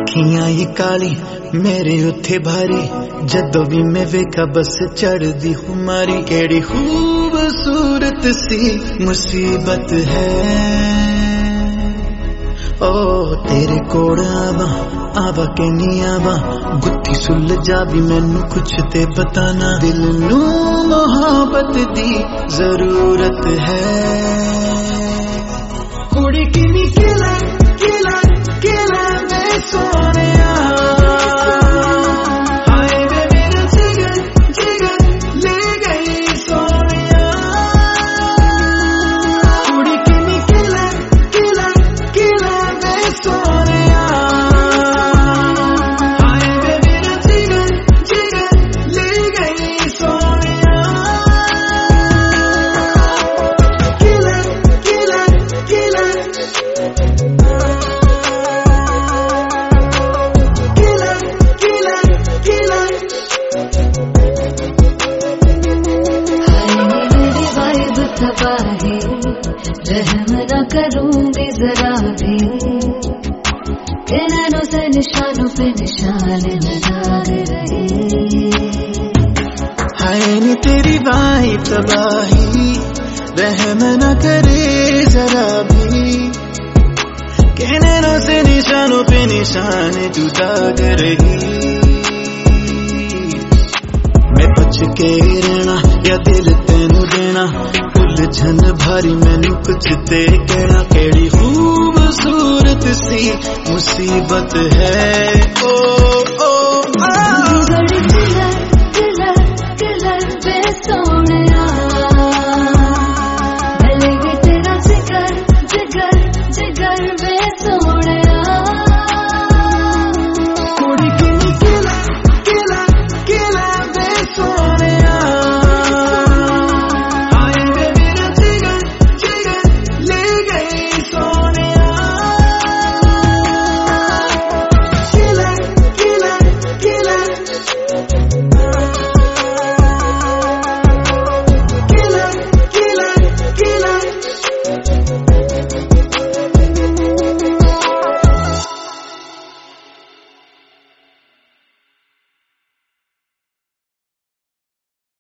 अखियां ही काली मेरे उत्थे भारी जदों भी मैं वेखा बस चढ़दी खुमारी। केड़ी खूबसूरत सी मुसीबत है ओ तेरे कोल आवा आवा के नी आवा गुत्थी सुल जा भी मैनू कुछ ते बताना। दिल नू मोहब्बत दी जरूरत है। कुड़ी किनी किला किला किला मैं सोनिया हाय वे मेरा जिगर जिगर ले गई सोनिया। कुड़ी किनी किला किला किला मैं सोनिया हाय वे मेरा जिगर जिगर ले गई सोनिया। किला किला किला रहम न करूंगी जरा भी किनारों से निशानों पे निशान लगा रहे। हाय नी तेरी वाइब तबाही रहम न करे जरा भी किनारों से निशानों पे निशान जुदा कर रही। मैं बच के रहना या दिल तेनू देना उलझन भारी मैनू कुछ ते कहना। केड़ी खूबसूरत सी मुसीबत है ओ ओ